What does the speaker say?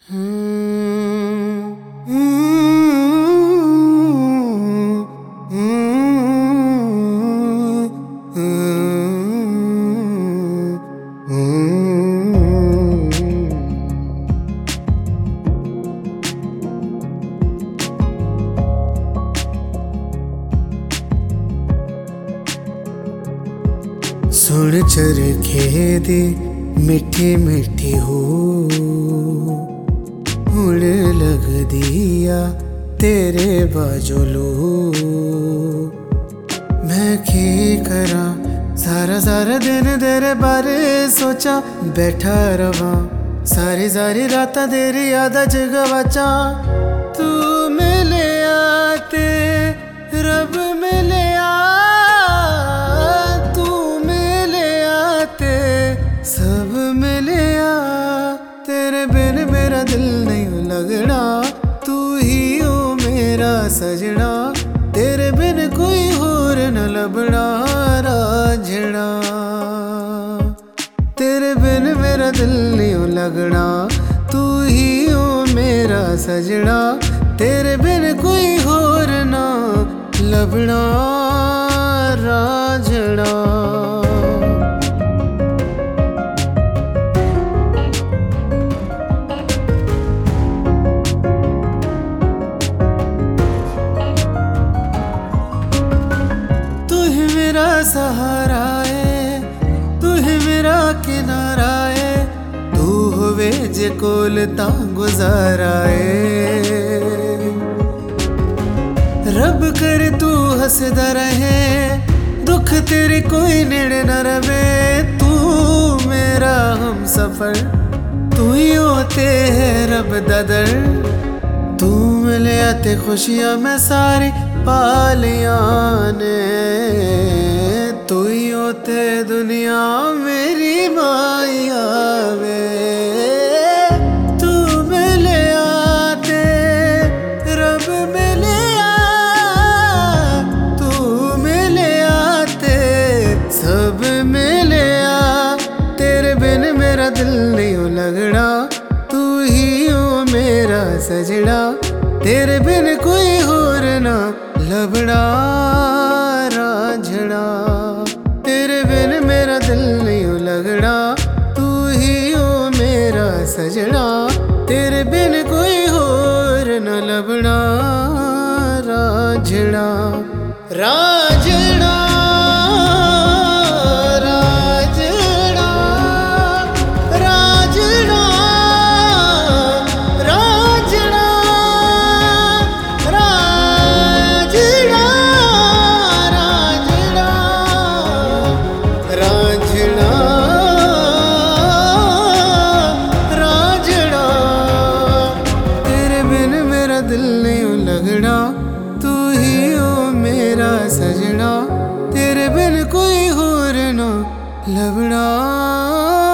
सुन चरखे दी मिठी मिठी हो हुण लग दिया तेरे बाजोलो। मैं की करा सारा सारा दिन तेरे बारे सोचा बैठा रवा सारी सारी रात तेरी याद च गवाचा। तू मिले आते रब मिले सब मिले तेरे बिन मेरा दिल नहीं लगना। तू ही हो मेरा सजना तेरे बिन कोई होर न लभना राझना। तेरे बिन मेरा दिल नहीं लगना तू ही हो मेरा सजना तेरे बिन कोई होर न लभना राझना। सहारा है तू ही मेरा किनारा है तू होवे जे कोल ता गुजारा है। रब कर तू हंसदा रहे दुख तेरे कोई नेड़े न रवे। तू मेरा हम सफर तू ही होते है रब दा दर। तू मिले आते खुशियां मैं सारी पालिया ने। तू ही होते दुनिया मेरी माया वे। तू मिले आते रब मिले तू मिले आते सब मिले तेरे बिन मेरा दिल नहीं लगना। तू ही हो मेरा सजना तेरे बिन कोई होर ना लभना राझना। तेरे बिन मेरा दिल नहीं लगना तू ही हो मेरा सजना तेरे बिन कोई होर न लभना राझना राझना। दिल नहीं लगना तू ही हो मेरा सजना तेरे बिन कोई होर ना लभना।